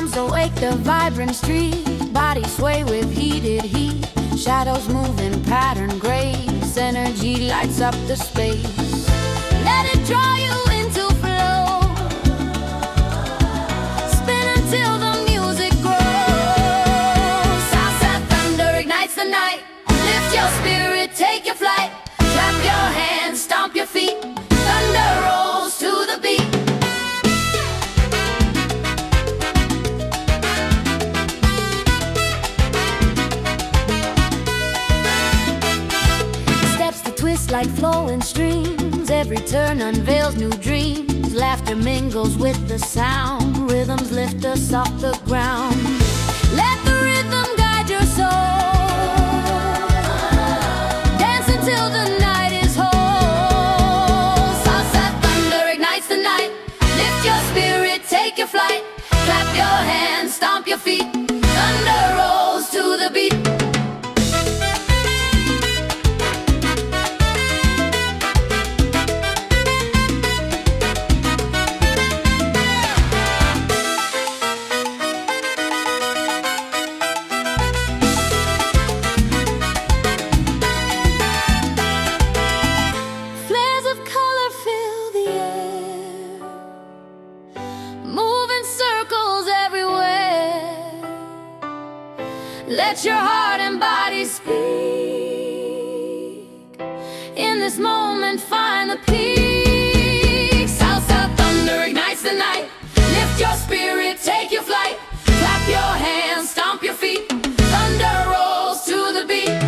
Drums awake the vibrant street, bodies sway with heated heat. Shadows move in pattern grace, energy lights up the space. Let it draw you into flow, spin until the music grows. Southside thunder ignites the night, lift your spirit, take your flight. Clap your hands, stomp your feet, thunder rolls to the beat. Twist like flowing streams, every turn unveils new dreams. Laughter mingles with the sound, rhythms lift us off the ground. Let the rhythm guide your soul, dance until the night is whole. Southside thunder ignites the night, lift your spirit, take your flight. Clap your hands, stomp your feet, thunder rolls to the beat. Let your heart and body speak. In this moment, find the peak. Southside thunder ignites the night. Lift your spirit, take your flight. Clap your hands, stomp your feet. Thunder rolls to the beat.